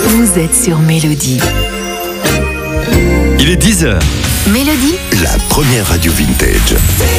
Vous êtes sur Mélodie. Il est 10h. Mélodie, La première radio vintage.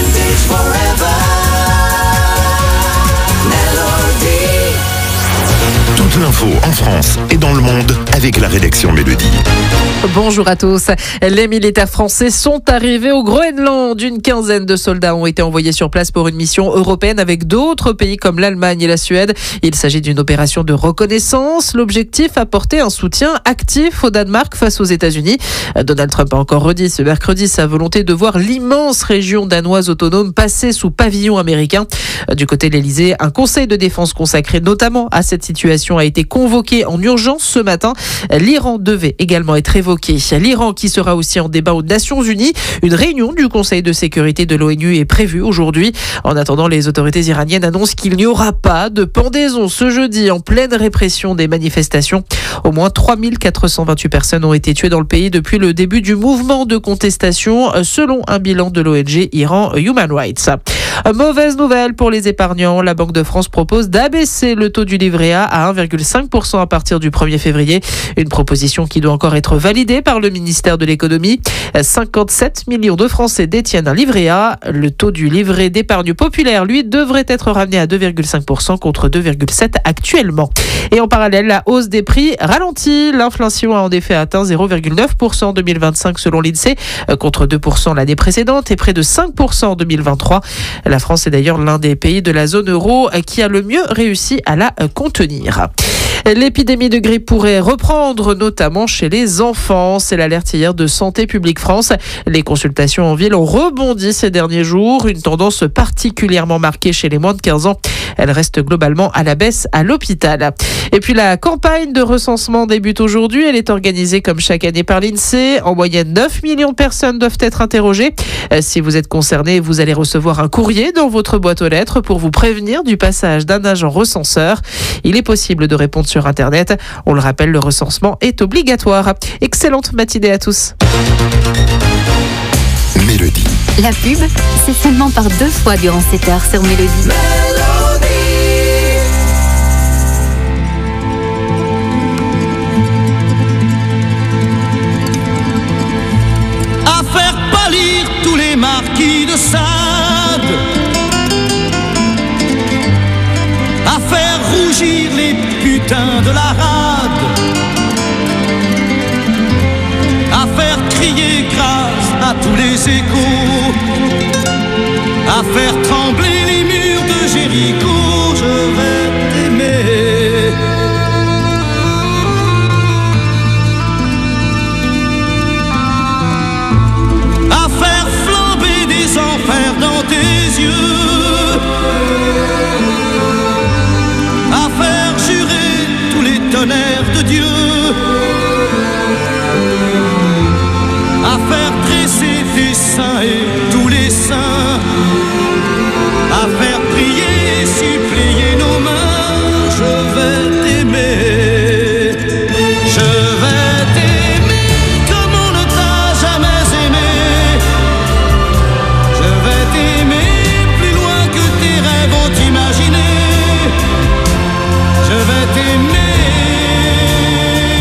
Toute l'info en France et dans le monde avec la rédaction Mélodie. Bonjour à tous. Les militaires français sont arrivés au Groenland. Une quinzaine de soldats ont été envoyés sur place pour une mission européenne avec d'autres pays comme l'Allemagne et la Suède. Il s'agit d'une opération de reconnaissance. L'objectif, apporter un soutien actif au Danemark face aux États-Unis. Donald Trump a encore redit ce mercredi sa volonté de voir l'immense région danoise autonome passer sous pavillon américain. Du côté de l'Elysée, un conseil de défense consacré notamment à cette situation a été convoqué en urgence ce matin. L'Iran devait également être évoqué. L'Iran qui sera aussi en débat aux Nations Unies. Une réunion du Conseil de sécurité de l'ONU est prévue aujourd'hui. En attendant, les autorités iraniennes annoncent qu'il n'y aura pas de pendaison ce jeudi en pleine répression des manifestations. Au moins 3428 personnes ont été tuées dans le pays depuis le début du mouvement de contestation, selon un bilan de l'ONG Iran Human Rights. Mauvaise nouvelle pour les épargnants. La Banque de France propose d'abaisser le taux du livret A à 1,5% à partir du 1er février. Une proposition qui doit encore être validée par le ministère de l'économie. 57 millions de Français détiennent un livret A. Le taux du livret d'épargne populaire, lui, devrait être ramené à 2,5% contre 2,7% actuellement. Et en parallèle, la hausse des prix ralentit. L'inflation a en effet atteint 0,9% en 2025 selon l'INSEE, contre 2% l'année précédente et près de 5% en 2023. La France est d'ailleurs l'un des pays de la zone euro qui a le mieux réussi à la contenir. L'épidémie de grippe pourrait reprendre, notamment chez les enfants. C'est l'alerte hier de Santé publique France. Les consultations en ville ont rebondi ces derniers jours. Une tendance particulièrement marquée chez les moins de 15 ans. Elle reste globalement à la baisse à l'hôpital. Et puis la campagne de recensement débute aujourd'hui. Elle est organisée comme chaque année par l'INSEE. En moyenne, 9 millions de personnes doivent être interrogées. Si vous êtes concerné, vous allez recevoir un courrier dans votre boîte aux lettres pour vous prévenir du passage d'un agent recenseur. Il est possible de répondre sur Internet. On le rappelle, le recensement est obligatoire. Excellente matinée à tous. Mélodie. la pub, c'est seulement par 2 fois durant 7 heures sur Mélodie. À faire pâlir tous les marquis de Sade, à faire rougir les putains de la rade, à faire crier grâce à tous les échos, à faire trembler les murs de Jéricho. Je vais t'aimer. À faire flamber des enfers dans tes yeux, à faire jurer tous les tonnerres de Dieu, à faire dresser tes seins et tous les saints, à faire prier et supplier nos mains. Je vais t'aimer, je vais t'aimer comme on ne t'a jamais aimé. Je vais t'aimer plus loin que tes rêves ont imaginé. Je vais t'aimer.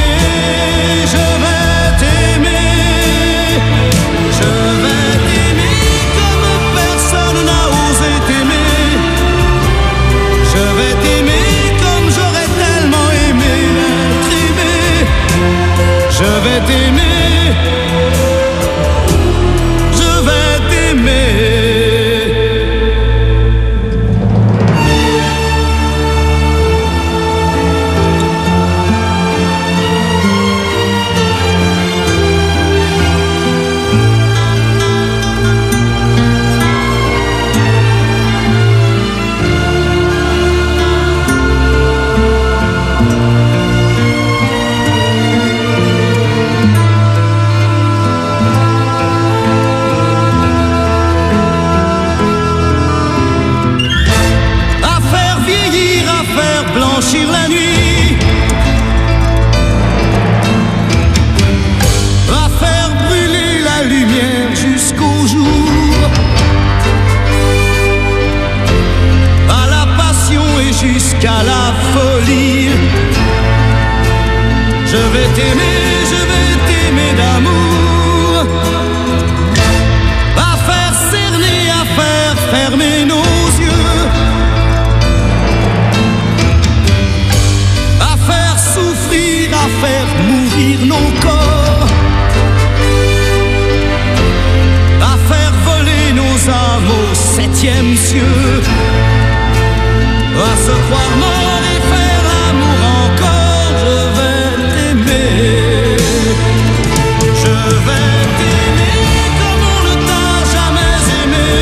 je vais t'aimer d'amour. À faire cerner, à faire fermer nos yeux, à faire souffrir, à faire mourir nos corps, à faire voler nos âmes au 7e cieux, à se croire mort et faire l'amour encore. Je vais t'aimer comme on ne t'a jamais aimé.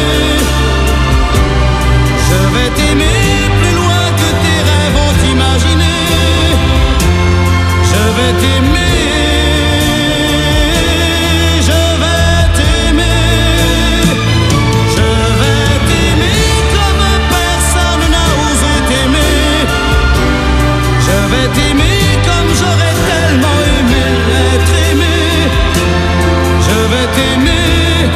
Je vais t'aimer plus loin que tes rêves ont imaginé. Je vais t'aimer. T'aimer comme j'aurais tellement aimé être aimé. Je vais t'aimer,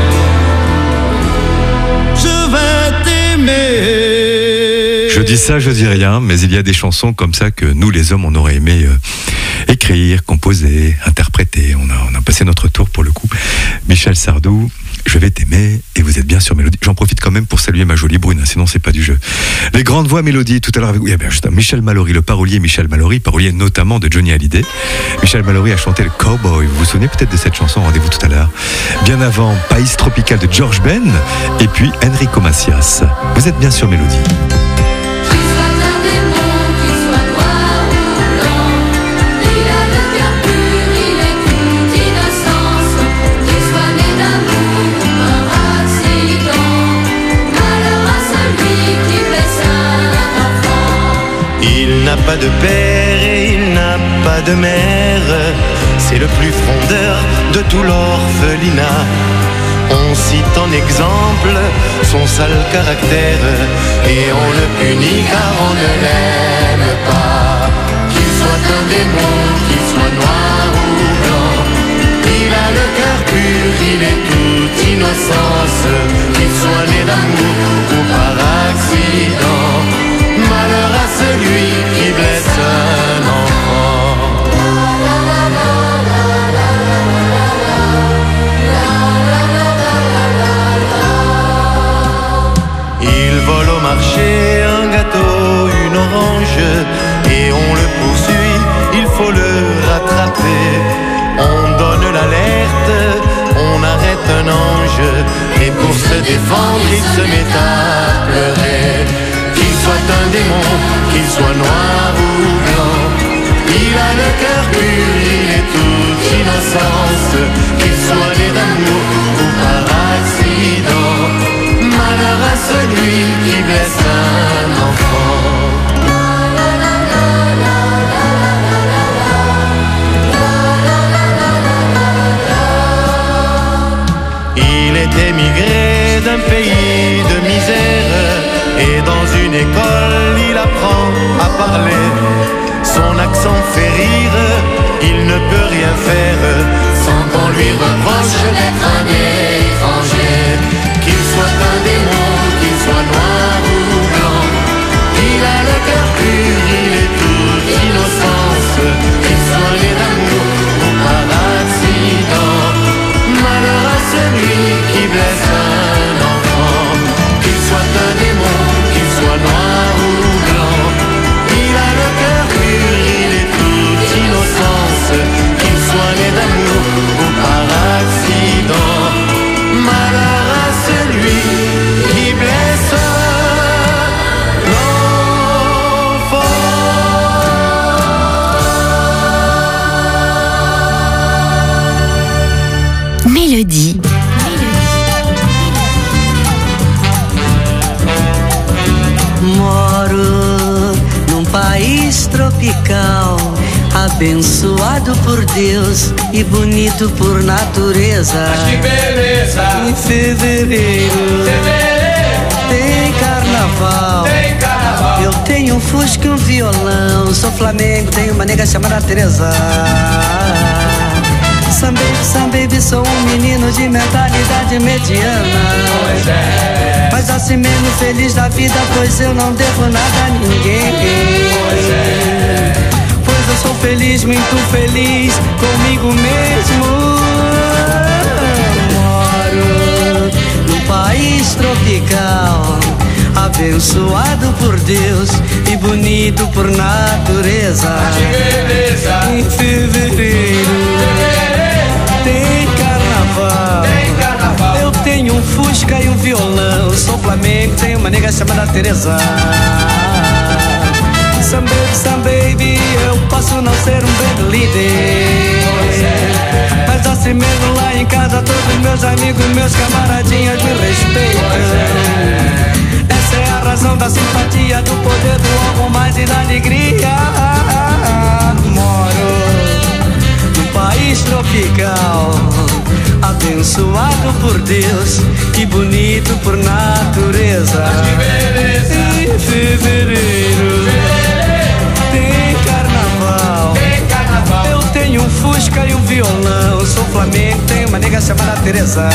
je vais t'aimer. Je dis ça, je dis rien, mais il y a des chansons comme ça que nous les hommes on aurait aimé écrire, composer, interpréter. On a passé notre tour pour le coup. Michel Sardou, je vais t'aimer, et vous êtes bien sur Mélodie. J'en profite quand même pour saluer ma jolie Brune, sinon c'est pas du jeu. Les grandes voix Mélodie, tout à l'heure avec vous. Il y a bien juste Michel Mallory, le parolier Michel Mallory, parolier notamment de Johnny Hallyday. Michel Mallory a chanté le Cowboy. Vous vous souvenez peut-être de cette chanson, rendez-vous tout à l'heure. Bien avant, País Tropical de George Ben, et puis Enrico Macias. Vous êtes bien sur Mélodie. Il n'a pas de père et il n'a pas de mère. C'est le plus frondeur de tout l'orphelinat. On cite en exemple son sale caractère et on le punit car on ne l'aime pas. Qu'il soit un démon, qu'il soit noir ou blanc, il a le cœur pur, il est toute innocence. Qu'il soit né d'amour ou par accident, malheur à celui qui blesse un enfant. Il vole au marché un gâteau, une orange, et on le poursuit, il faut le rattraper. On donne l'alerte, on arrête un ange, et pour se défendre, il se met à pleurer. Qu'il soit un démon, qu'il soit noir ou blanc, il a le cœur pur, il est toute innocence. Qu'il soit né d'amour ou par accident, malheur à celui qui blesse un enfant. Il est émigré d'un pays de misère, et dans une école il apprend à parler. Son accent fait rire, il ne peut rien faire sans qu'on lui reproche d'être un étranger. Qu'il soit un démon, qu'il soit noir ou blanc, il a le cœur pur, il est toute innocence. Qu'il soit né d'amour ou par accident, malheur à celui qui blesse un enfant. Qu'il soit un démon, qu'il soit noir ou blanc, il a le cœur pur, il est toute innocence. Qu'il soit né d'amour ou par accident, malheur à celui qui blesse l'enfant. Mélodie. Moro num país tropical, abençoado por Deus e bonito por natureza. Mas que beleza! Em fevereiro tem carnaval. Tem carnaval! Eu tenho um fusca e um violão. Sou Flamengo, tenho uma nega chamada Teresa. Some baby, sou um menino de mentalidade mediana. Pois é, mas assim mesmo feliz da vida, pois eu não devo nada a ninguém. pois é. Pois eu sou feliz, muito feliz comigo mesmo. Moro num país tropical, abençoado por Deus e bonito por natureza. Em fevereiro tem carnaval. Eu tenho um Fusca e um violão. Sou Flamengo, tenho uma nega chamada Teresa. Some baby, eu posso não ser um band líder, mas assim mesmo lá em casa todos meus amigos, meus camaradinhas me respeitam. Essa é a razão da simpatia, do poder do algo mais e da alegria. Moro num país tropical, abençoado por Deus e bonito por natureza. Em fevereiro tem carnaval. Eu tenho um Fusca e um violão. Sou Flamengo, tenho uma nega chamada Teresa.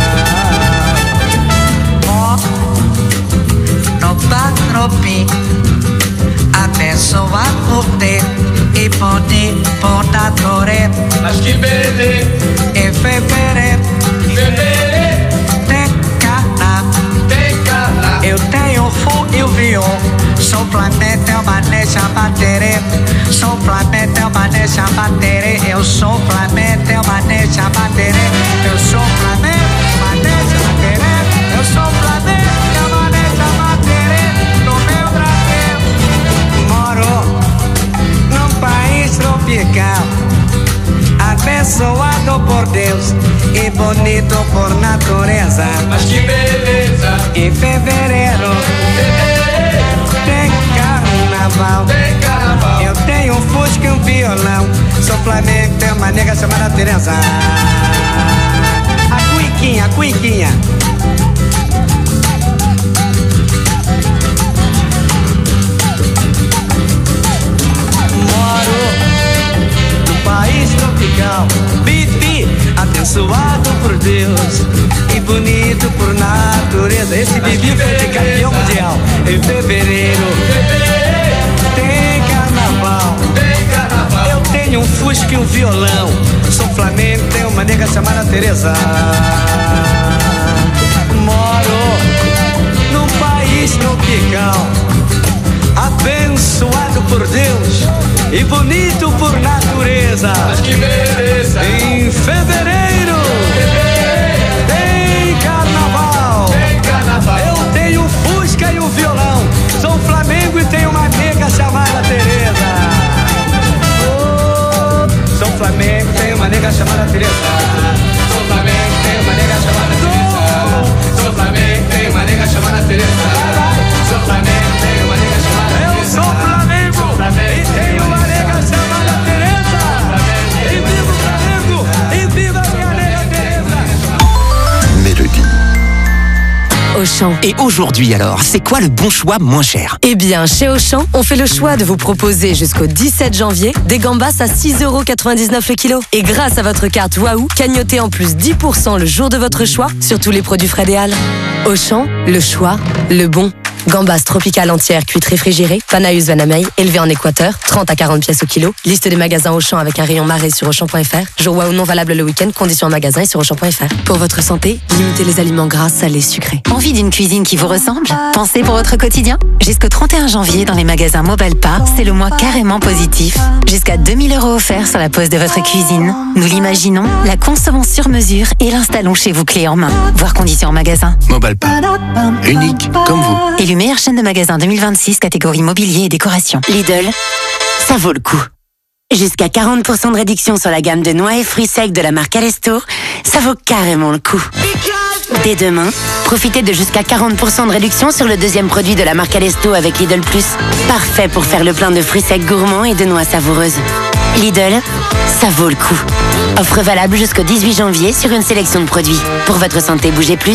Tropi, abençoado por Deus e bonito por natureza. Mas que beleza! Em fevereiro tem carnaval. Eu tenho o Fu e o viol. Sou Flamengo, tenho uma nega chamada Teresa. Sou Flamengo, tenho uma nega chamada Teresa. Eu sou Flamengo, tenho uma nega chamada Teresa. Eu sou Flamengo, uma nega chamada Teresa. Eu sou Flamengo, tenho uma nega chamada Teresa. No meu Brasil, moro num país tropical, abençoado por Deus e bonito por natureza. Mas que beleza! Em fevereiro tem carnaval. Eu tenho um Fusca e um violão. Sou Flamengo, tenho uma nega chamada Teresa. A cuiquinha, a cuiquinha. País tropical, Bibi, abençoado por Deus e bonito por natureza. Esse Bibi foi de campeão mundial. Em fevereiro tem carnaval. Eu tenho um Fusca e um violão. Sou Flamengo, tenho uma nega chamada Teresa. Moro num país tropical, abençoado por Deus e bonito por natureza. Mas que beleza! Em fevereiro tem carnaval. Eu tenho um Fusca e um violão. Sou Flamengo e tenho uma nega chamada Teresa. Oh, sou Flamengo, tenho uma nega chamada Teresa. Sou Flamengo, tenho uma nega chamada Teresa. Sou Flamengo, tenho uma nega chamada Teresa. Sou Flamengo, tenho uma nega chamada Teresa. Eu sou Flamengo e tenho uma nega chamada Teresa. E viva o Flamengo e viva a minha nega Teresa. Mélodie. Auchan. Et aujourd'hui alors, c'est quoi le bon choix moins cher? Eh bien, chez Auchan, on fait le choix de vous proposer jusqu'au 17 janvier des gambas à 6,99€ le kilo. Et grâce à votre carte Waouh, cagnotez en plus 10% le jour de votre choix sur tous les produits frais des Halles. Auchan, le choix, le bon. Gambas tropicales entières cuites réfrigérées, Panaeus Vanamei, élevées en Équateur, 30 à 40 pièces au kilo. Liste des magasins Auchan avec un rayon marée sur Auchan.fr. Jour Waouh non valable le week-end, conditions en magasin et sur Auchan.fr. Pour votre santé, limitez les aliments gras, salés, sucrés. Envie d'une cuisine qui vous ressemble? Pensez pour votre quotidien? Jusqu'au 31 janvier, dans les magasins Mobalpa, c'est le mois carrément positif. Jusqu'à 2000 € offerts sur la pose de votre cuisine. Nous l'imaginons, la consommons sur mesure et l'installons chez vous clé en main. Voir conditions en magasin. Mobalpa. Unique comme vous. Élu meilleure chaîne de magasins 2026, catégorie mobilier et décoration. Lidl, ça vaut le coup. Jusqu'à 40% de réduction sur la gamme de noix et fruits secs de la marque Alesto, ça vaut carrément le coup. Dès demain, profitez de jusqu'à 40% de réduction sur le deuxième produit de la marque Alesto avec Lidl Plus. Parfait pour faire le plein de fruits secs gourmands et de noix savoureuses. Lidl, ça vaut le coup. Offre valable jusqu'au 18 janvier sur une sélection de produits. Pour votre santé, bougez plus.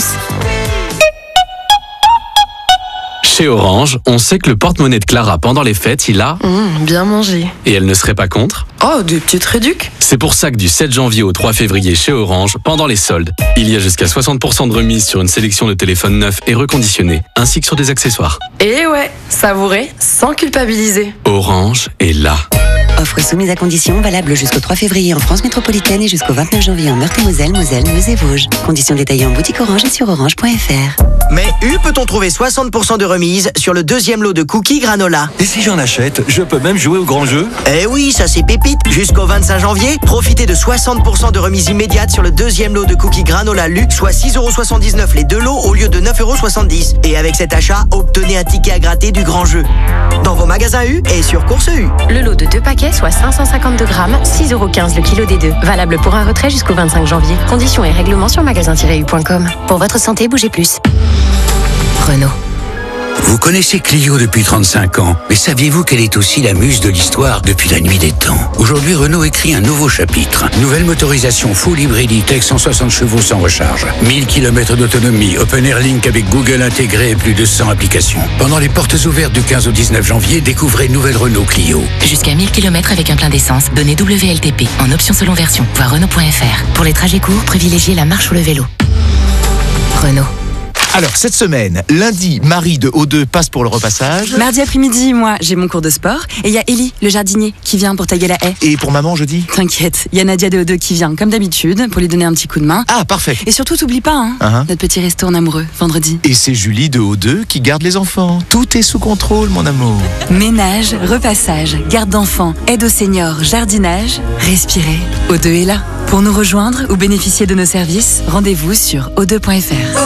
Chez Orange, on sait que le porte-monnaie de Clara pendant les fêtes, il a... bien mangé. Et elle ne serait pas contre? Oh, des petites réducs. C'est pour ça que du 7 janvier au 3 février chez Orange, pendant les soldes, il y a jusqu'à 60% de remise sur une sélection de téléphones neufs et reconditionnés, ainsi que sur des accessoires. Et ouais, savourer sans culpabiliser. Orange est là. Offre soumise à condition, valable jusqu'au 3 février en France métropolitaine et jusqu'au 29 janvier en Meurthe-et-Moselle, Moselle, Meuse et Vosges. Conditions détaillées en boutique Orange et sur orange.fr. Mais peut-on trouver 60% de remise sur le deuxième lot de cookies granola? Et si j'en achète, je peux même jouer au grand jeu? Eh oui, ça c'est pépite. Jusqu'au 25 janvier, profitez de 60% de remise immédiate sur le deuxième lot de cookies granola Lu, soit 6,79€ les deux lots au lieu de 9,70€. Et avec cet achat, obtenez un ticket à gratter du grand jeu. Dans vos magasins U et sur Course U. Le lot de 2 paquets, soit 552 grammes, 6,15€ le kilo des deux. Valable pour un retrait jusqu'au 25 janvier. Conditions et règlements sur magasin-u.com. Pour votre santé, bougez plus. Renault. Vous connaissez Clio depuis 35 ans, mais saviez-vous qu'elle est aussi la muse de l'histoire depuis la nuit des temps? Aujourd'hui, Renault écrit un nouveau chapitre. Nouvelle motorisation full hybride E-Tech 160 chevaux sans recharge. 1000 km d'autonomie, Open Air Link avec Google intégré et plus de 100 applications. Pendant les portes ouvertes du 15 au 19 janvier, découvrez nouvelle Renault Clio. Jusqu'à 1000 km avec un plein d'essence. Donnez WLTP en option selon version. Voir Renault.fr. Pour les trajets courts, privilégiez la marche ou le vélo. Renault. Alors, cette semaine, lundi, Marie de O2 passe pour le repassage. Mardi après-midi, moi, j'ai mon cours de sport. Et il y a Ellie, le jardinier, qui vient pour taguer la haie. Et pour maman, jeudi? T'inquiète, il y a Nadia de O2 qui vient, comme d'habitude, pour lui donner un petit coup de main. Ah, parfait. Et surtout, t'oublies pas, notre petit resto en amoureux, vendredi. Et c'est Julie de O2 qui garde les enfants. Tout est sous contrôle, mon amour. Ménage, repassage, garde d'enfants, aide aux seniors, jardinage. Respirez, O2 est là. Pour nous rejoindre ou bénéficier de nos services, rendez-vous sur o2.fr.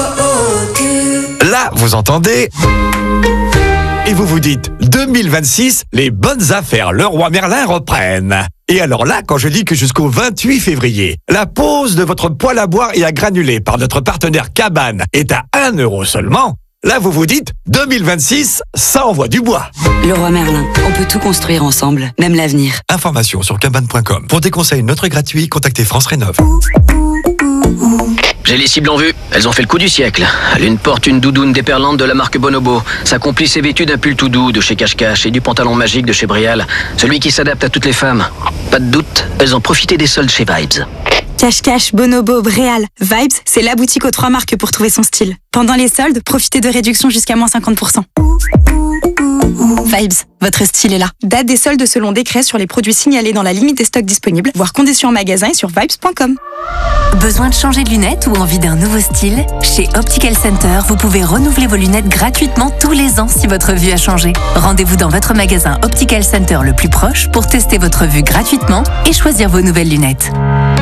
Là, vous entendez? Et vous vous dites, 2026, les bonnes affaires Leroy Merlin reprennent. Et alors là, quand je dis que jusqu'au 28 février, la pose de votre poêle à bois et à granulés par notre partenaire Cabane est à 1€ seulement, là vous vous dites, 2026, ça envoie du bois. Leroy Merlin, on peut tout construire ensemble, même l'avenir. Information sur cabane.com. Pour des conseils neutres et gratuits, contactez France Rénov'. J'ai les cibles en vue. Elles ont fait le coup du siècle. L'une porte une doudoune déperlante de la marque Bonobo. Sa complice est vêtue d'un pull tout doux de chez Cache-Cache et du pantalon magique de chez Brial. Celui qui s'adapte à toutes les femmes. Pas de doute, elles ont profité des soldes chez Vibes. Cache-Cache, Bonobo, Bréal, Vibes, c'est la boutique aux 3 marques pour trouver son style. Pendant les soldes, profitez de réductions jusqu'à moins 50%. Vibes, votre style est là. Date des soldes selon décret sur les produits signalés dans la limite des stocks disponibles, voire conditions en magasin et sur vibes.com. Besoin de changer de lunettes ou envie d'un nouveau style? Chez Optical Center, vous pouvez renouveler vos lunettes gratuitement tous les ans si votre vue a changé. Rendez-vous dans votre magasin Optical Center le plus proche pour tester votre vue gratuitement et choisir vos nouvelles lunettes.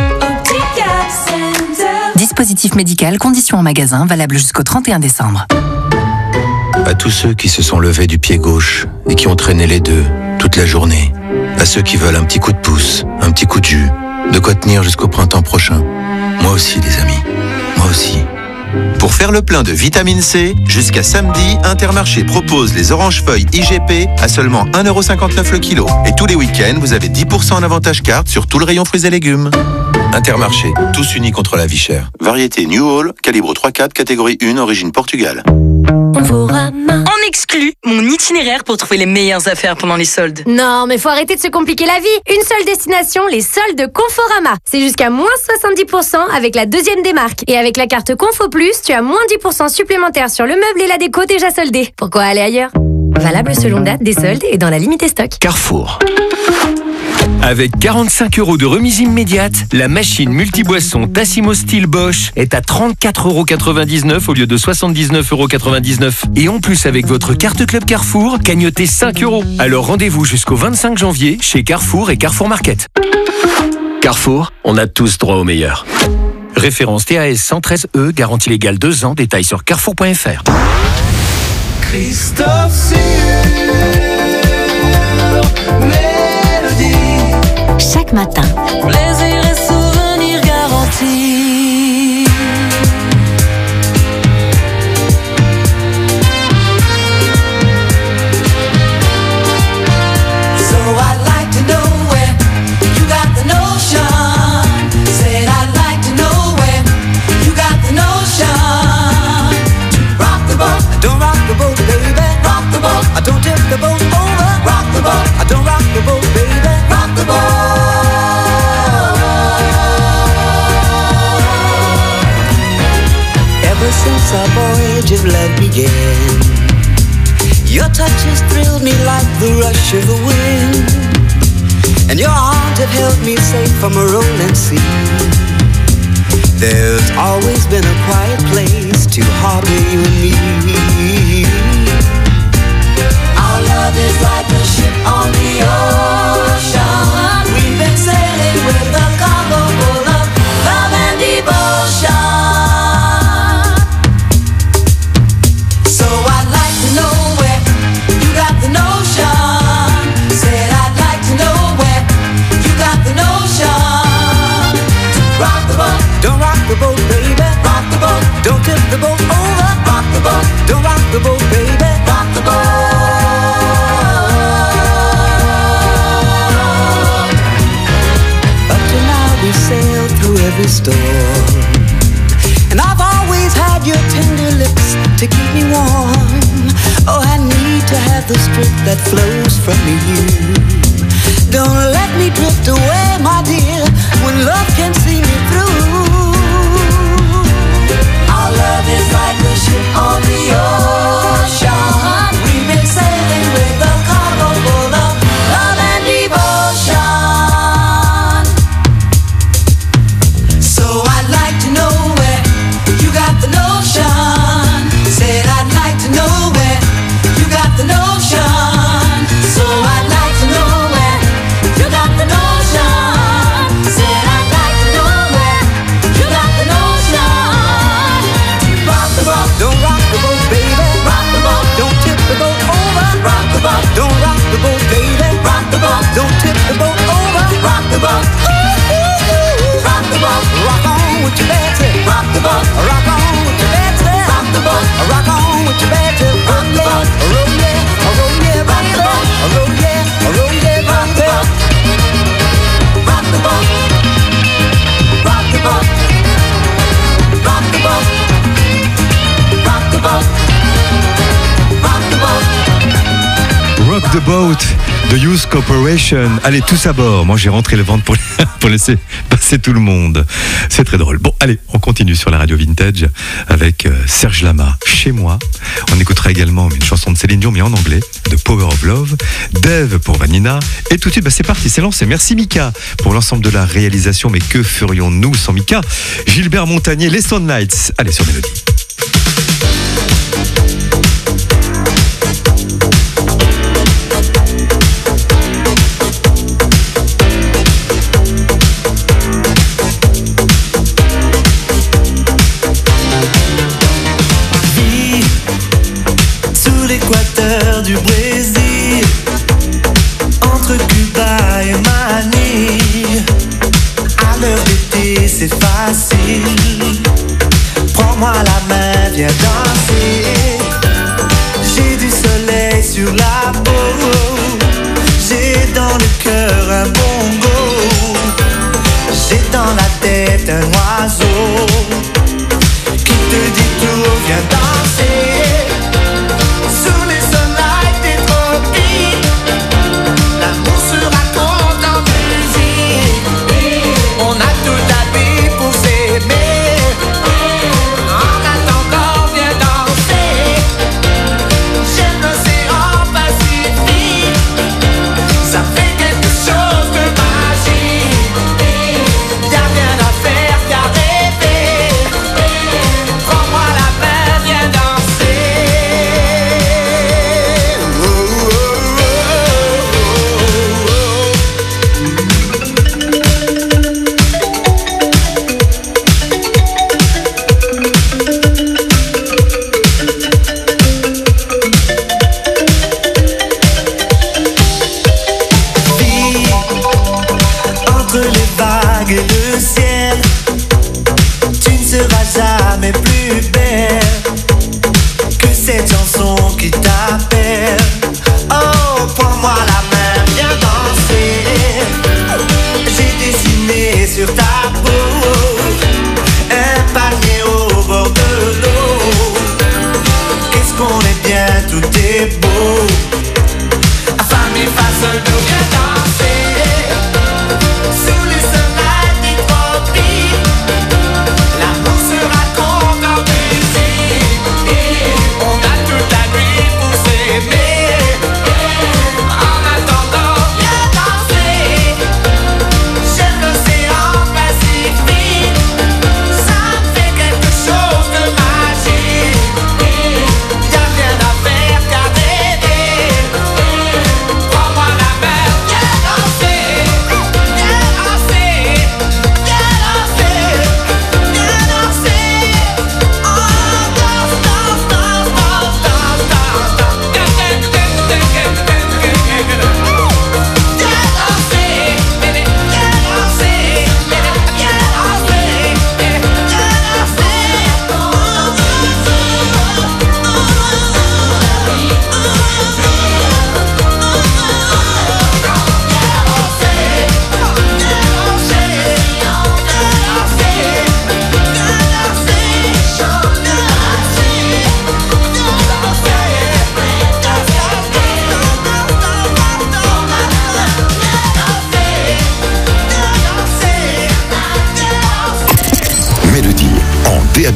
Dispositif médical, conditions en magasin, valable jusqu'au 31 décembre. À tous ceux qui se sont levés du pied gauche et qui ont traîné les deux toute la journée. À ceux qui veulent un petit coup de pouce, un petit coup de jus, de quoi tenir jusqu'au printemps prochain. Moi aussi, les amis. Moi aussi. Pour faire le plein de vitamine C, jusqu'à samedi, Intermarché propose les oranges feuilles IGP à seulement 1,59€ le kilo. Et tous les week-ends, vous avez 10% en avantage carte sur tout le rayon fruits et légumes. Intermarché, tous unis contre la vie chère. Variété New Hall, calibre 3/4, catégorie 1, origine Portugal. En exclut mon itinéraire pour trouver les meilleures affaires pendant les soldes. Non, mais faut arrêter de se compliquer la vie. Une seule destination, les soldes Conforama. C'est jusqu'à moins 70% avec la deuxième démarque. Et avec la carte Confo Plus, tu as moins 10% supplémentaire sur le meuble et la déco déjà soldés. Pourquoi aller ailleurs? Valable selon date des soldes et dans la limite des stocks. Carrefour. Avec 45€ de remise immédiate, la machine multiboisson Tassimo Steel Bosch est à 34,99€ au lieu de 79,99€. Et en plus, avec votre carte Club Carrefour, cagnotez 5€. Alors rendez-vous jusqu'au 25 janvier chez Carrefour et Carrefour Market. Carrefour, on a tous droit au meilleur. Référence TAS 113E, garantie légale 2 ans, détails sur carrefour.fr. Christophe Chaque matin, plaisir et souvenirs garantis. So I'd like to know where you got the notion. Said I'd like to know where you got the notion. Rock the boat, don't rock the boat, baby. Rock the boat, I don't tip the boat over. Rock the boat, I don't rock the boat, baby. Rock the boat. Ever since our voyage of love began, your touch has thrilled me like the rush of the wind. and your arms have held me safe from a rolling sea. There's always been a quiet place to harbor you and me. Our love is like a ship on the ocean. We've been sailing with a cargo full of love and devotion. So I'd like to know where you got the notion. Said I'd like to know where you got the notion. To rock the boat, don't rock the boat, baby. Rock the boat, don't tip the boat over. Rock the boat, don't rock the boat, baby. Rock the boat. We sailed through every storm, and I've always had your tender lips to keep me warm. Oh, I need to have the strength that flows from you. Don't let me drift away, my dear, when love can see me through. Our love is like a ship on the ocean. We've been sailing with a cargo full of love and devotion. Said I'd like to know where you got the notion. So I'd like to know where you got the notion. Said I'd like to know where you got the notion. Rock the boat, don't rock the boat, baby. Rock the boat, don't tip the boat over. Rock the boat, don't rock the boat, baby. Rock the boat, don't tip the boat over. Rock the boat, rock the boat, rock on with your Betsy. Rock the boat, rock on with your Betsy. Rock the boat, rock on with your Betsy. Rock the boat, roll yeah, roll yeah, rock the boat, roll yeah, roll yeah, rock the boat. Rock the boat, rock the boat, rock the boat, rock the boat, rock the boat. Rock the Boat de Youth Corporation. Allez, tous à bord. Moi, j'ai rentré le ventre pour laisser passer tout le monde. C'est très drôle. Bon, allez, on continue sur la radio Vintage avec Serge Lama, Chez moi. On écoutera également une chanson de Céline Dion, mais en anglais, de Power of Love. Dave pour Vanina. Et tout de suite, c'est parti, c'est lancé. Merci Mika pour l'ensemble de la réalisation. Mais que ferions-nous sans Mika? Gilbert Montagnier, les Sunlights. Allez, sur Mélodie. L'équateur du Brésil, entre Cuba et Manille. À l'heure d'été, c'est facile. Prends-moi la main, viens danser. J'ai du soleil sur la peau. J'ai dans le cœur un bongo. J'ai dans la tête un oiseau qui te dit tout, viens danser. Sous les sunlights des tropiques, l'amour se raconte en musique. On a tout à vie pour s'aimer. En attendant, viens danser. J'aime l'océan Pacifique. Ça fait quelque chose de magique. Y'a rien à faire qu'à rêver. Prends-moi la main, viens danser. Entre les vagues et le ciel, tu ne seras jamais plus belle que cette chanson qui t'appelle. Oh, prends-moi la main, viens danser. J'ai dessiné sur ta peau un palmier au bord de l'eau. Qu'est-ce qu'on est bien, tout est beau. Femme et face d'eau, viens danser. Sous les sunlights des tropiques,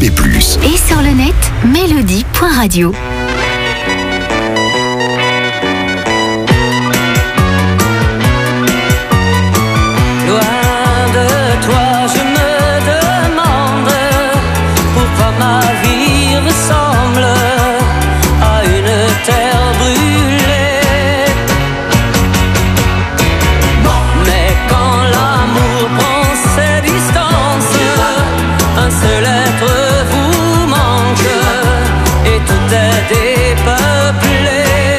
DAB+. Et sur le net, mélodie.radio. Loin de toi, je me demande pourquoi ma vie ressemble à une terre brûlée. Mais quand l'amour prend ses distances, un seul être vous manque et tout est dépeuplé.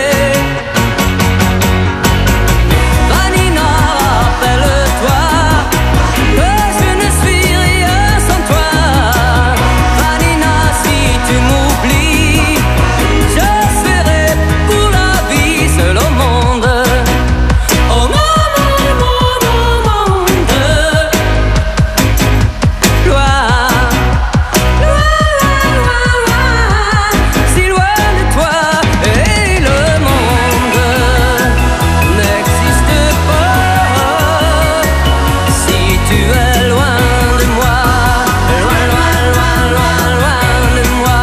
Vanina, rappelle-toi que je ne suis rien sans toi. Vanina, si tu m'oublies, je serai pour la vie seul au monde. Au monde. Si loin de toi et le monde n'existe pas. Si tu es loin de moi, loin, loin, loin, loin, loin de moi.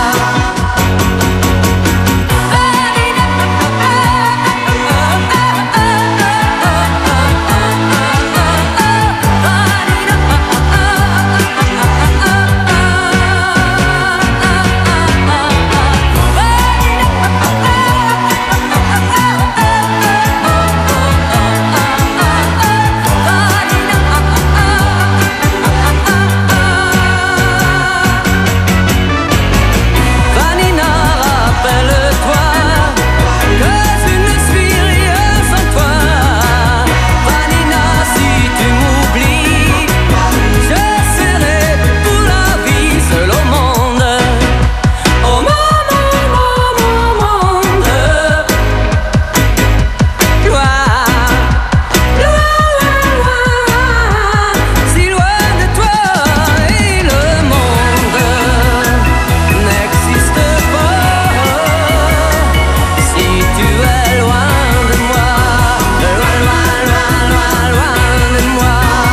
Vanina, rappelle-toi que je ne suis rien sans toi. Vanina, si tu m'oublies, je serai pour la vie seul au monde. Au monde. Si loin de toi et le monde n'existe pas. Si tu es loin de moi, loin, loin, loin, loin, loin de moi.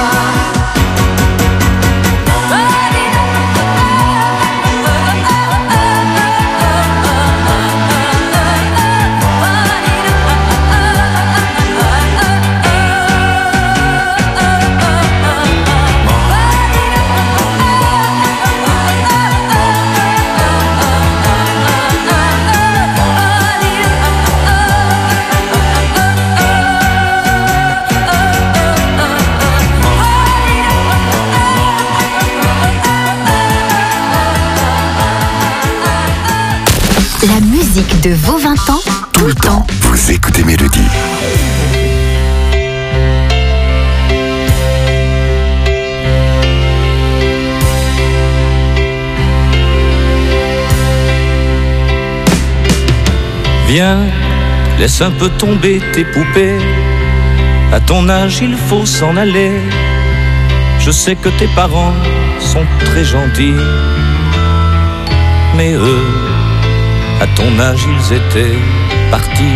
La musique de vos 20 ans, tout le temps. Vous écoutez Mélodie. Viens, laisse un peu tomber tes poupées. À ton âge, il faut s'en aller. Je sais que tes parents sont très gentils, mais eux, à ton âge, ils étaient partis.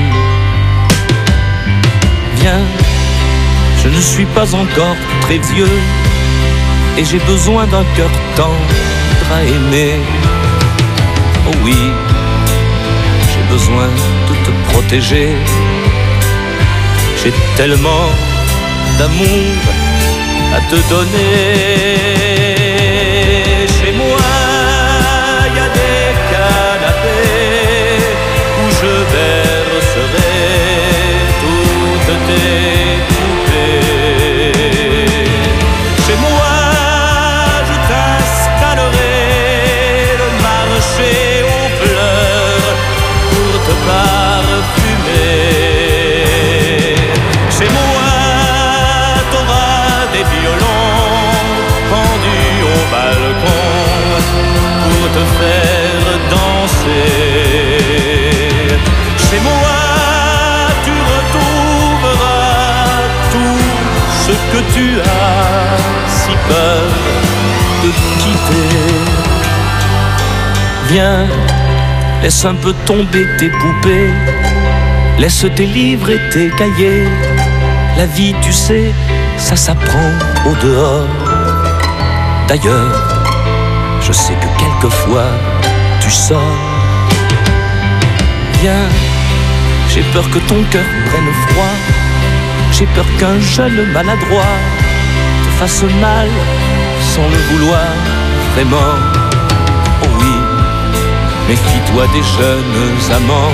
Viens, je ne suis pas encore très vieux et j'ai besoin d'un cœur tendre à aimer. Oh oui, j'ai besoin de te protéger. J'ai tellement d'amour à te donner. Chez moi, il y a des canapés où je bercerai toutes tes poupées. Chez moi, je t'installerai le marché aux fleurs pour te parfumer. Chez moi, t'auras des violons pendus au balcon pour te faire danser. Chez moi, tu retrouveras tout ce que tu as si peur de quitter. Viens, laisse un peu tomber tes poupées, laisse tes livres et tes cahiers. La vie, tu sais, ça s'apprend au dehors. D'ailleurs, Je sais que quelquefois tu sors. Viens, j'ai peur que ton cœur prenne froid. J'ai peur qu'un jeune maladroit te fasse mal sans le vouloir vraiment. Oh oui, méfie-toi des jeunes amants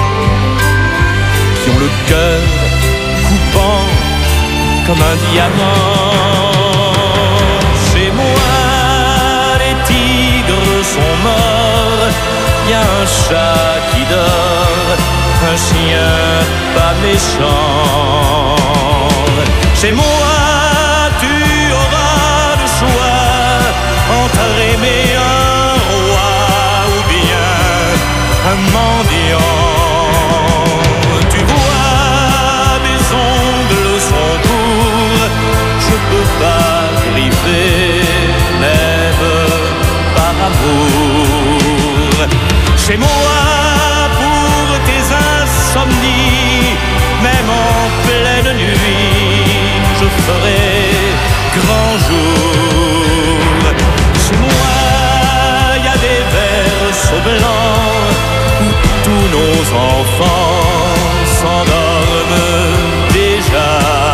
qui ont le cœur coupant comme un diamant. Chez moi, les tigres sont morts. Y a un chat qui dort, un chien pas méchant. Chez moi, tu auras le choix entre aimer un roi ou bien un mendiant. Tu vois, mes ongles sont courts, je peux pas griffer, même par amour. Chez moi, pour tes insomnies, même en pleine nuit, je ferai grand jour. Chez moi, y a des versos blancs où tous nos enfants s'endorment déjà.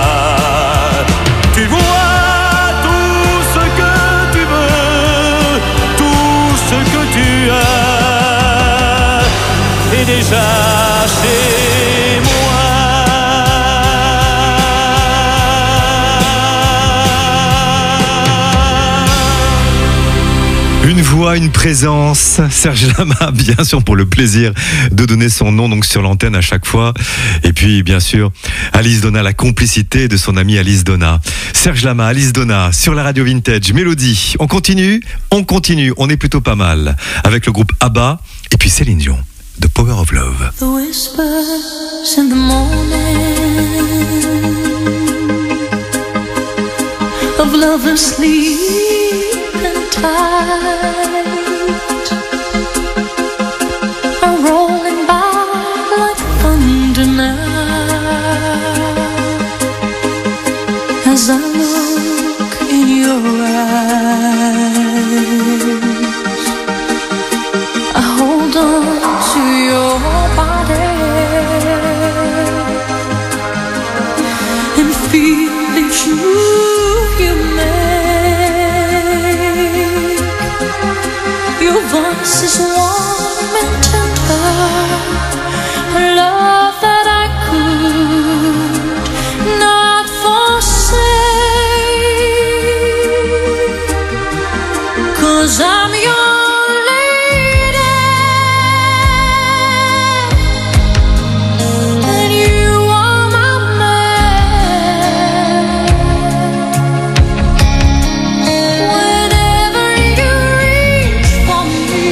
Tu vois tout ce que tu veux, tout ce que tu as, est déjà chez moi. Une voix, une présence, Serge Lama, bien sûr, pour le plaisir de donner son nom donc sur l'antenne à chaque fois. Et puis, bien sûr, Alice Donna, la complicité de son amie Alice Donna. Serge Lama, Alice Donna, sur la radio Vintage, Mélodie. On continue, on est plutôt pas mal. Avec le groupe ABBA et puis Céline Dion, The Power of Love. The whispers in the morning of lovers sleeping tight are rolling by like thunder now. As I look in your eyes, I hold on to your body and feel the truth you make. Your voice is warm and tender, a love that I could not forsake. 'Cause I'm your lady and you are my man. Whenever you reach for me,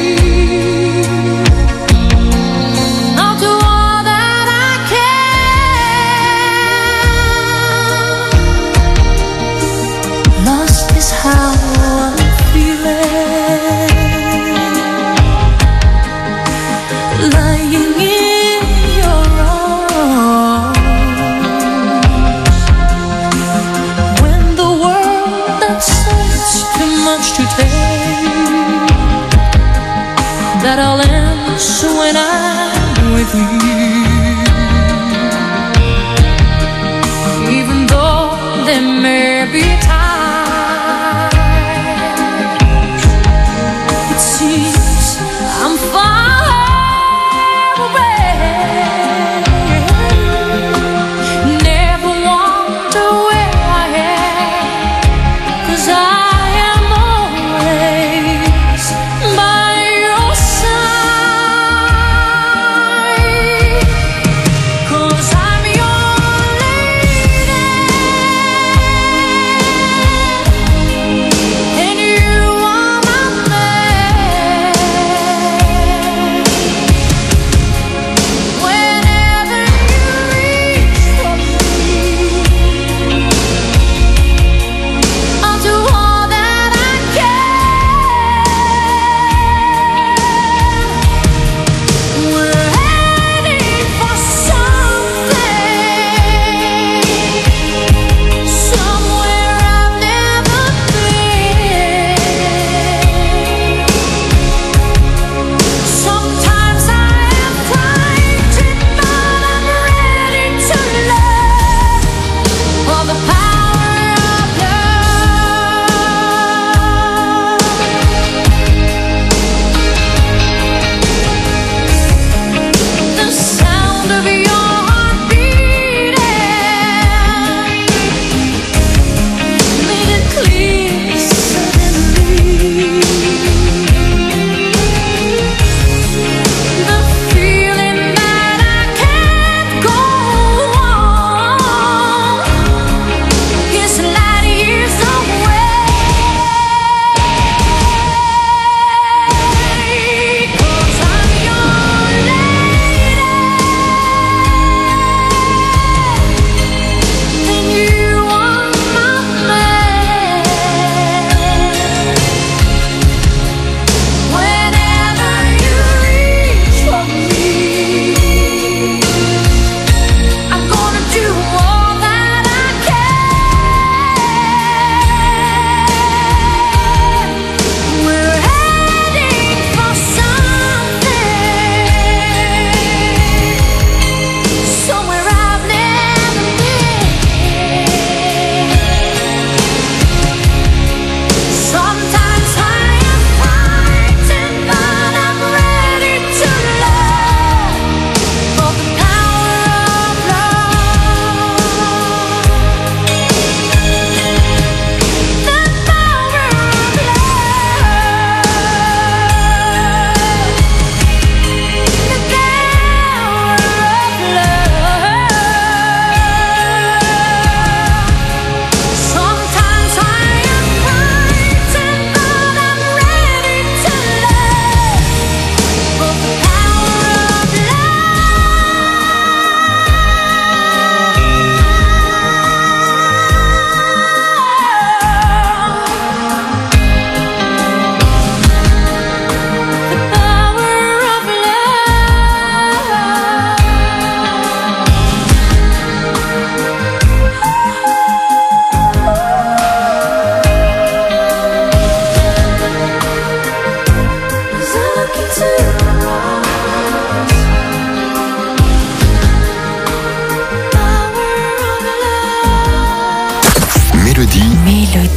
I'll do all that I can. Lost is how I'm feeling, lying in your arms. When the world that says too much to take, that all ends when I'm with you. Even though there may be times it seems I'm far away, never wonder where I am, 'cause I am always by your side. 'Cause I'm your lady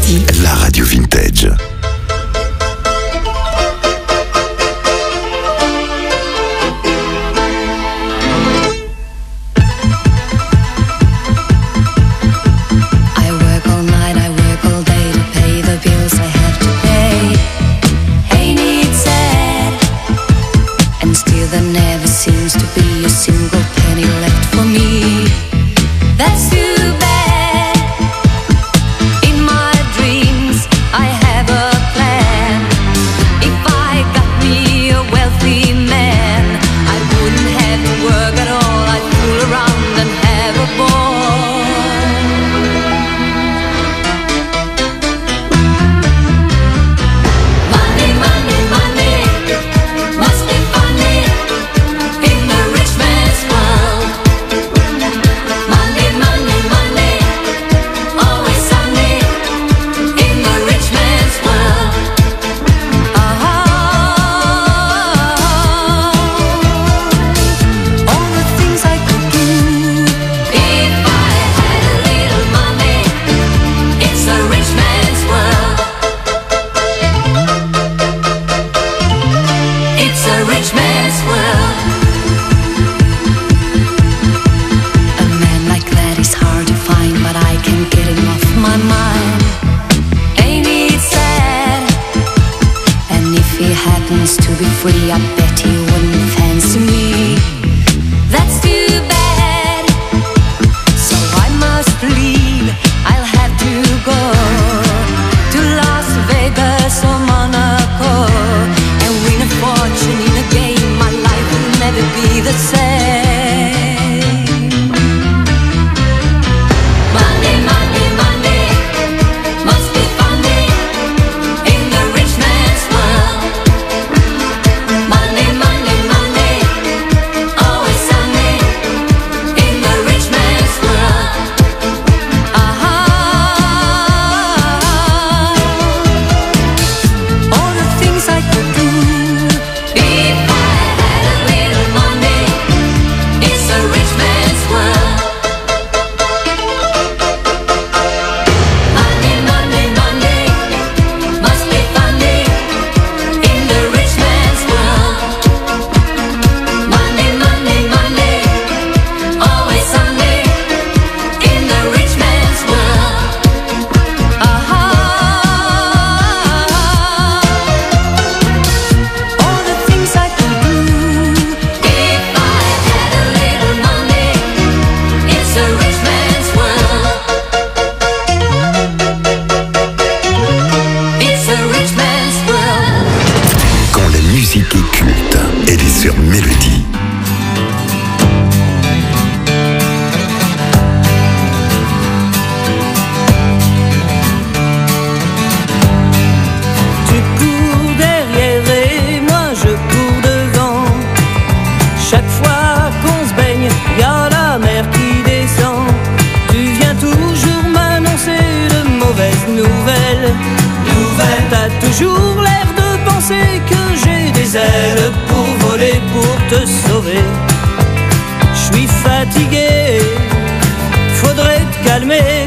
Mélodie. La radio vintage. I work all night, I work all day to pay the bills I have to pay. Ain't it sad? And still there never seems to be a single penny left for me. That's too bad. In my dreams I have a plan. If I got me a wealthy man, I wouldn't have to work at all. I'd fool around and have a ball. Money, money, money must be funny in the rich man's world. Money, money, money, always sunny in the rich man's world. All the things I could do if I had a little money. It's a rich man's world. It's a rich man's world. A man like that is hard to find, but I can't get him off my mind. Ain't it sad? And if he happens to be free, I bet he wouldn't fancy me. That's too bad. So I must leave. I'll have to go to Las Vegas or Monaco and win a fortune in a game. My life will never be the same. Money, money, money must be funny in the rich man's world. Money, money, money, always sunny in the rich man's world. All the things I could do if I had a little money. It's a rich man's world. Money, money, money must be funny in the rich man's world. Money, money, money, always sunny in the rich man's world. All the things I could do if I had a little money. It's a rich man's world. It's a rich man's world. Quand la musique est culte, elle est sur Mélodie. Tu cours derrière et moi je cours devant. Chaque fois qu'on se baigne, y a la mer qui descend. Tu viens toujours m'annoncer de mauvaises nouvelles. T'as toujours l'air de penser que j'ai des ailes pour voler, pour te sauver. Je suis fatigué, faudrait te calmer.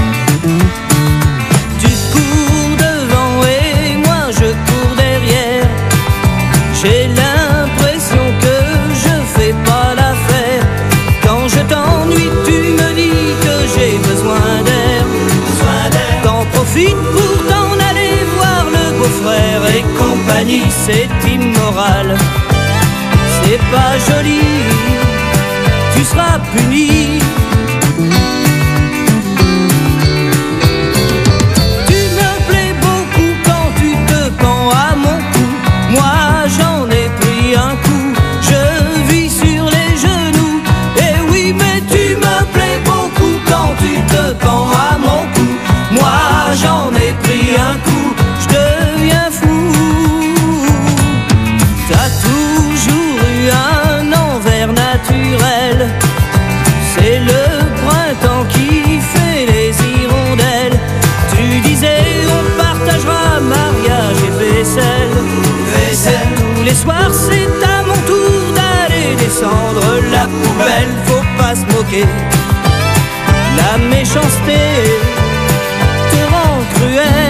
Tu cours devant et moi je cours derrière. J'ai l'impression que je fais pas l'affaire. Quand je t'ennuie, tu me dis que j'ai besoin d'air. T'en profites pour t'en aller voir le beau-frère et compagnie. C'est immoral, c'est pas joli. Tu seras puni. Tu me plais beaucoup quand tu te pends à mon cou. Moi j'en ai pris un coup, je vis sur les genoux. Et oui, mais tu me plais beaucoup quand tu te pends à mon cou. Moi j'en ai pris un coup, je deviens fou. T'as toujours eu un envers naturel. C'est le printemps qui fait les hirondelles. Tu disais on partagera mariage et vaisselle. Tous les soirs c'est à mon tour d'aller descendre la poubelle. Faut pas se moquer, la méchanceté te rend cruel.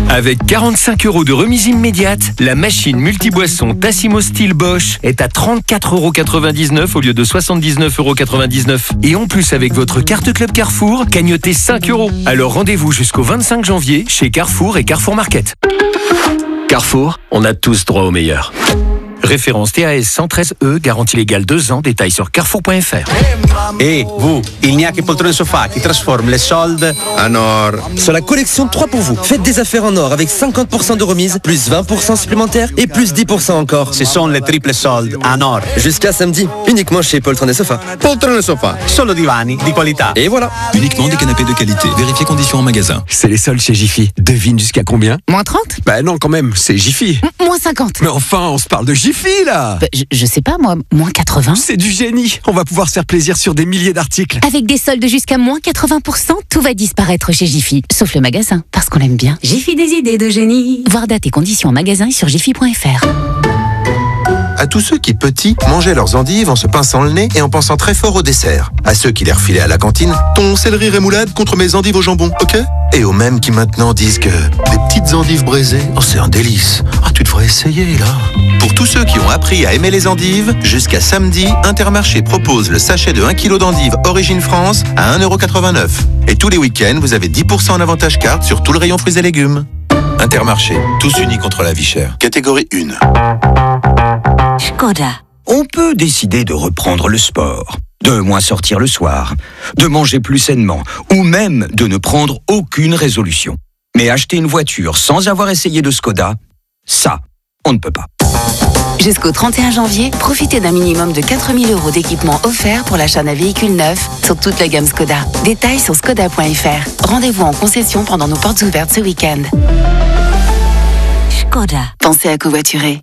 Avec 45 € de remise immédiate, la machine multiboisson Tassimo Steel Bosch est à 34,99 € au lieu de 79,99 €. Et en plus, avec votre carte Club Carrefour, cagnotez 5 €. Alors rendez-vous jusqu'au 25 janvier chez Carrefour et Carrefour Market. Carrefour, on a tous droit au meilleur. Référence TAS 113E, garantie légale 2 ans, détails sur carrefour.fr. Et vous, il n'y a que Poltrone Sofa qui transforme les soldes en or. Sur la collection 3 pour vous, faites des affaires en or avec 50% de remise, plus 20% supplémentaire et plus 10% encore. Ce sont les triples soldes en or. Jusqu'à samedi, uniquement chez Poltrone Sofa. Poltrone Sofa, solo divani di qualità. Et voilà. Uniquement des canapés de qualité. Vérifiez conditions en magasin. C'est les soldes chez Jiffy. Devine jusqu'à combien? Moins 30? Bah non, quand même, c'est Jiffy. Moins 50. Mais enfin, on se parle de Jiffy là. Bah, je sais pas moi, moins 80. C'est du génie. On va pouvoir se faire plaisir sur des milliers d'articles. Avec des soldes jusqu'à moins 80%, tout va disparaître chez Jiffy. Sauf le magasin, parce qu'on l'aime bien. Jiffy, des idées de génie. Voir date et conditions en magasin et sur jiffy.fr. À tous ceux qui, petits, mangeaient leurs endives en se pinçant le nez et en pensant très fort au dessert. À ceux qui les refilaient à la cantine, ton céleri rémoulade contre mes endives au jambon, ok? Et aux mêmes qui maintenant disent que des petites endives braisées, oh c'est un délice. Ah tu devrais essayer là. Pour tous ceux qui ont appris à aimer les endives, jusqu'à samedi, Intermarché propose le sachet de 1 kg d'endives Origine France à 1,89 €. Et tous les week-ends, vous avez 10% en avantage carte sur tout le rayon fruits et légumes. Intermarché, tous unis contre la vie chère. Catégorie 1. Skoda. On peut décider de reprendre le sport, de moins sortir le soir, de manger plus sainement, ou même de ne prendre aucune résolution. Mais acheter une voiture sans avoir essayé de Skoda, ça, on ne peut pas. Jusqu'au 31 janvier, profitez d'un minimum de 4 000 € d'équipement offert pour l'achat d'un véhicule neuf sur toute la gamme Skoda. Détails sur skoda.fr. Rendez-vous en concession pendant nos portes ouvertes ce week-end. Skoda. Pensez à covoiturer.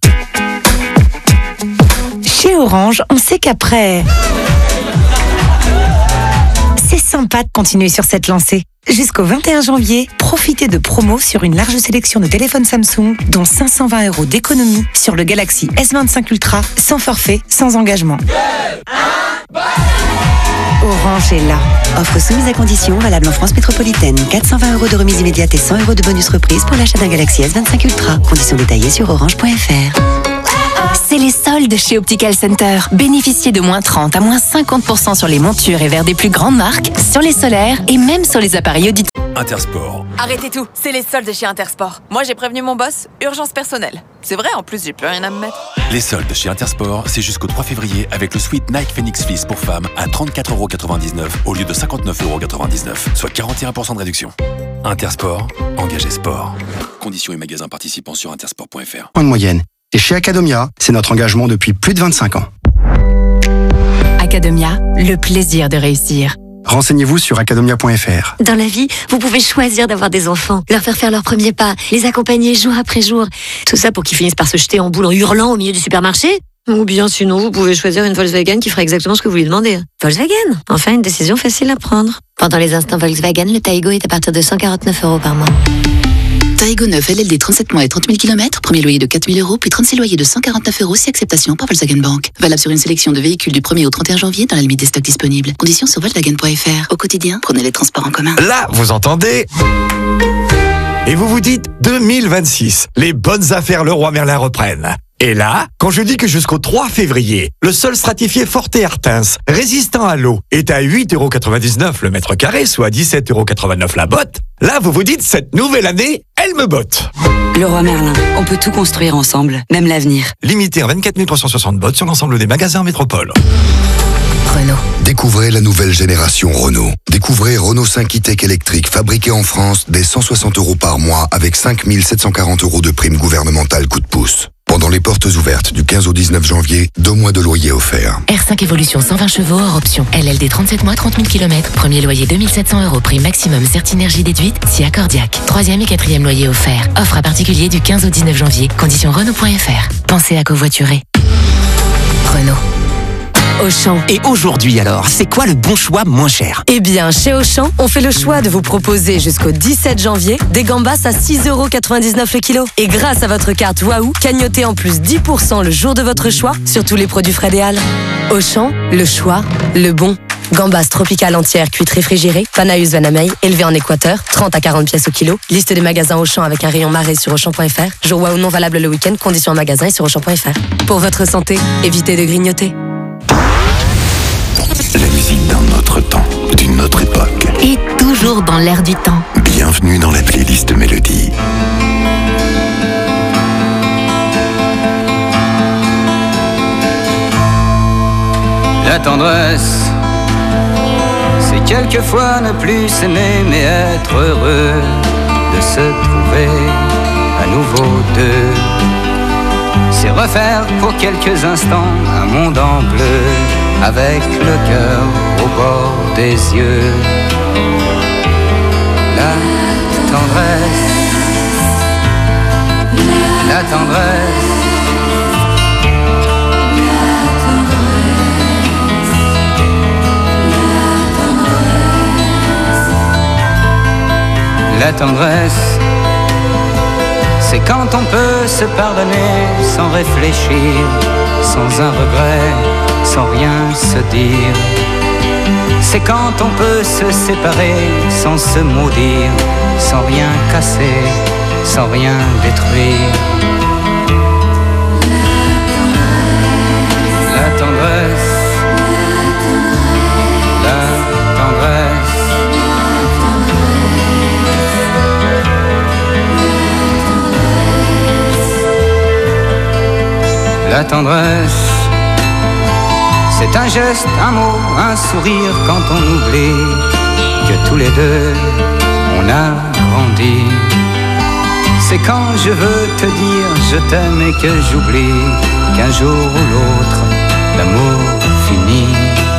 Chez Orange, on sait qu'après... C'est sympa de continuer sur cette lancée. Jusqu'au 21 janvier, profitez de promos sur une large sélection de téléphones Samsung, dont 520 € d'économie sur le Galaxy S25 Ultra, sans forfait, sans engagement. Orange est là. Offre soumise à condition, valable en France métropolitaine. 420 € de remise immédiate et 100 € de bonus reprise pour l'achat d'un Galaxy S25 Ultra. Conditions détaillées sur orange.fr. C'est les soldes chez Optical Center. Bénéficiez de moins 30 à moins 50% sur les montures et verres des plus grandes marques, sur les solaires et même sur les appareils auditifs. Intersport. Arrêtez tout, c'est les soldes chez Intersport. Moi j'ai prévenu mon boss, urgence personnelle. C'est vrai, en plus j'ai plus rien à me mettre. Les soldes chez Intersport, c'est jusqu'au 3 février avec le suite Nike Phoenix Fleece pour femmes à 34,99 € au lieu de 59,99 €, soit 41% de réduction. Intersport, engagé sport. Conditions et magasins participants sur intersport.fr. Point de moyenne. Et chez Academia, c'est notre engagement depuis plus de 25 ans. Academia, le plaisir de réussir. Renseignez-vous sur academia.fr. Dans la vie, vous pouvez choisir d'avoir des enfants, leur faire leurs premiers pas, les accompagner jour après jour. Tout ça pour qu'ils finissent par se jeter en boule en hurlant au milieu du supermarché. Ou bien sinon, vous pouvez choisir une Volkswagen qui fera exactement ce que vous lui demandez. Volkswagen, enfin une décision facile à prendre. Pendant les instants Volkswagen, le Taigo est à partir de 149 € par mois. Taigo 9 LLD 37 mois et 30 000 km, premier loyer de 4 000 €, puis 36 loyers de 149 € si acceptation par Volkswagen Bank. Valable sur une sélection de véhicules du 1er au 31 janvier dans la limite des stocks disponibles. Conditions sur Volkswagen.fr. Au quotidien, prenez les transports en commun. Là, vous entendez? Et vous vous dites 2026, les bonnes affaires Leroy Merlin reprennent. Et là, quand je dis que jusqu'au 3 février, le sol stratifié Forte Artens, résistant à l'eau, est à 8,99 € le mètre carré, soit 17,89 € la botte, là vous vous dites cette nouvelle année, elle me botte. Leroy Merlin, on peut tout construire ensemble, même l'avenir. Limité en 24 360 bottes sur l'ensemble des magasins en métropole. Renault. Découvrez la nouvelle génération Renault. Découvrez Renault 5 e-Tech électrique fabriqué en France dès 160 € par mois avec 5 740 € de prime gouvernementale coup de pouce. Pendant les portes ouvertes du 15 au 19 janvier, 2 mois de loyer offerts. R5 Evolution 120 chevaux hors option. LLD 37 mois, 30 000 km. Premier loyer 2700 €. Prix maximum Certinergie déduite si accordiaque. 3e et 4e loyer offert. Offre à particulier du 15 au 19 janvier. Conditions Renault.fr. Pensez à covoiturer. Renault. Auchan. Et aujourd'hui alors, c'est quoi le bon choix moins cher? Eh bien, chez Auchan, on fait le choix de vous proposer jusqu'au 17 janvier des gambas à 6,99 € le kilo. Et grâce à votre carte Waouh, cagnotez en plus 10% le jour de votre choix sur tous les produits Frais des Halles. Auchan, le choix, le bon. Gambas tropicales entières cuites réfrigérées, Panaeus Vanamei, élevées en Équateur, 30 à 40 pièces au kilo. Liste des magasins Auchan avec un rayon marée sur Auchan.fr. Jour Waouh non valable le week-end, conditions en magasin et sur Auchan.fr. Pour votre santé, évitez de grignoter. La musique d'un autre temps, d'une autre époque. Et toujours dans l'air du temps. Bienvenue dans la playlist Mélodie. La tendresse, c'est quelquefois ne plus s'aimer mais être heureux de se trouver à nouveau deux. C'est refaire pour quelques instants un monde en bleu avec le cœur au bord des yeux. La tendresse, la tendresse. La tendresse, c'est quand on peut se pardonner sans réfléchir, sans un regret, sans rien se dire. C'est quand on peut se séparer sans se maudire, sans rien casser, sans rien détruire. La tendresse, la tendresse. La tendresse, c'est un geste, un mot, un sourire quand on oublie que tous les deux on a grandi. C'est quand je veux te dire je t'aime et que j'oublie qu'un jour ou l'autre l'amour finit.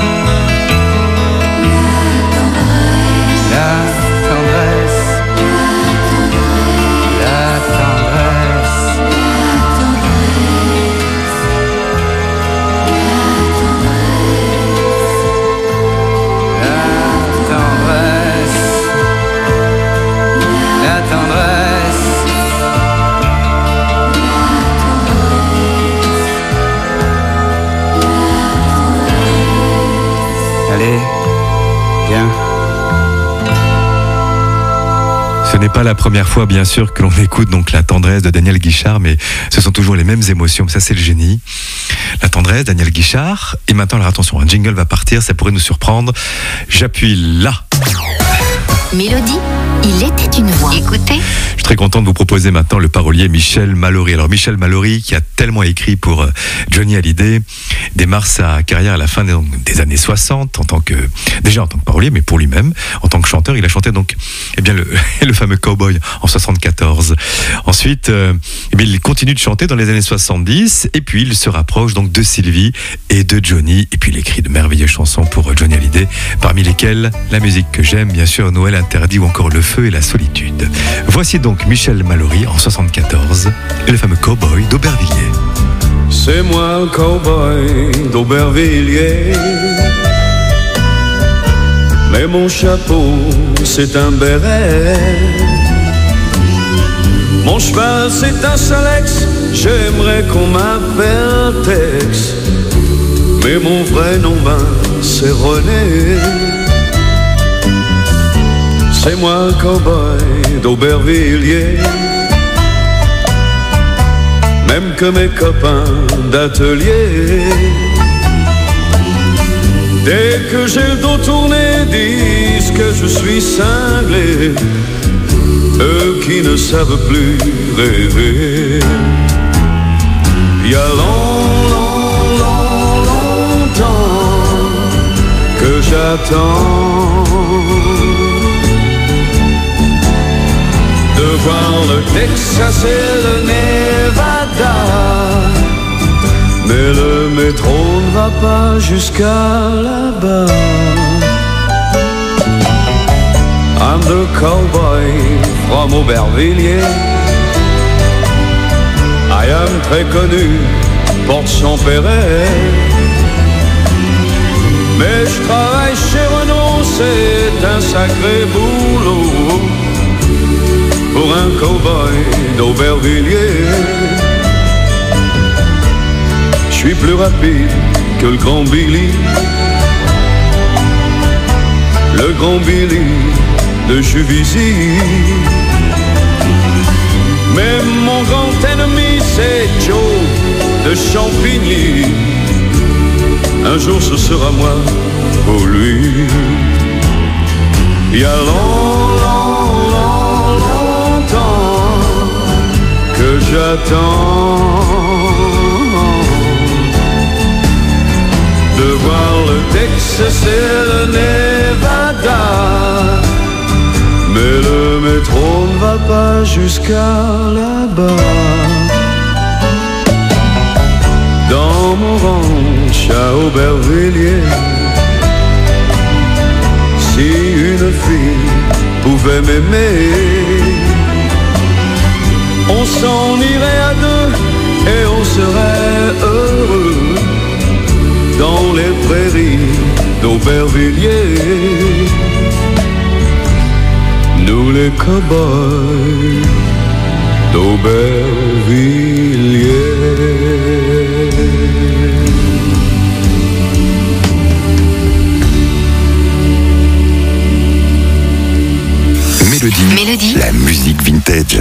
La tendresse, la tendresse. Allez, viens. Ce n'est pas la première fois, bien sûr, que l'on écoute donc La tendresse de Daniel Guichard, mais ce sont toujours les mêmes émotions. Ça, c'est le génie. La tendresse, Daniel Guichard. Et maintenant, alors attention, un jingle va partir, ça pourrait nous surprendre. J'appuie là. Mélodie, il était une voix. Écoutez. Je suis très content de vous proposer maintenant le parolier Michel Mallory. Alors Michel Mallory, qui a tellement écrit pour Johnny Hallyday, démarre sa carrière à la fin des années 60 déjà en tant que parolier, mais pour lui-même, en tant que chanteur. Il a chanté donc le fameux Cowboy en 74. Ensuite, il continue de chanter dans les années 70 et puis il se rapproche donc de Sylvie et de Johnny. Et puis il écrit de merveilleuses chansons pour Johnny Hallyday, parmi lesquelles la musique que j'aime, bien sûr, Noël interdit ou encore Le feu et la solitude. Voici donc Michel Mallory en 74 et le fameux Cowboy d'Aubervilliers. C'est moi le cowboy d'Aubervilliers, mais mon chapeau c'est un béret. Mon cheval c'est un Solex, j'aimerais qu'on m'appelle Tex, mais mon vrai nom c'est René. C'est moi le cowboy d'Aubervilliers, même que mes copains d'atelier, dès que j'ai le dos tourné, disent que je suis cinglé. Eux qui ne savent plus rêver. Il y a longtemps que j'attends de voir le Texas et le Nevada, mais le métro ne va pas jusqu'à là-bas. I'm the cowboy from Aubervilliers. I am très connu, porte son Perret. Mais je travaille chez Renault, c'est un sacré boulot pour un cowboy d'Aubervilliers. Je suis plus rapide que le grand Billy, le grand Billy de Juvisy. Mais mon grand ennemi c'est Joe de Champigny. Un jour ce sera moi pour lui. Il y a longtemps que j'attends de voir le Texas et le Nevada. Mais le métro ne va pas jusqu'à là-bas. Dans mon ranch à Aubervilliers, si une fille pouvait m'aimer, on s'en irait à deux et on serait heureux dans les prairies d'Aubervilliers. Nous les cow-boys d'Aubervilliers. Mélodie, la musique vintage.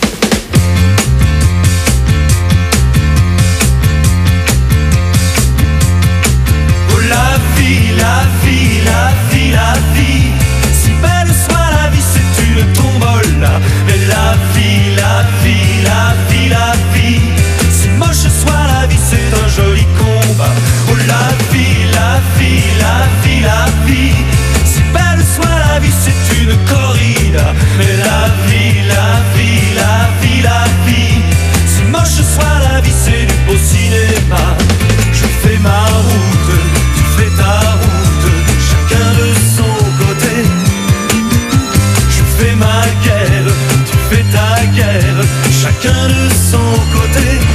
Oh la vie, la vie, la vie, la vie. Si belle soit la vie, c'est une tombole. Mais la vie, la vie, la vie, la vie. Si moche soit la vie, c'est un joli combat. Oh la vie, la vie, la vie, la vie. Si belle soit la vie, c'est une corrida. Mais la vie, la vie, la vie, la vie. Si moche soit la vie, c'est du beau cinéma. Je fais ma route, tu fais ta route, chacun de son côté. Je fais ma guerre, tu fais ta guerre, chacun de son côté.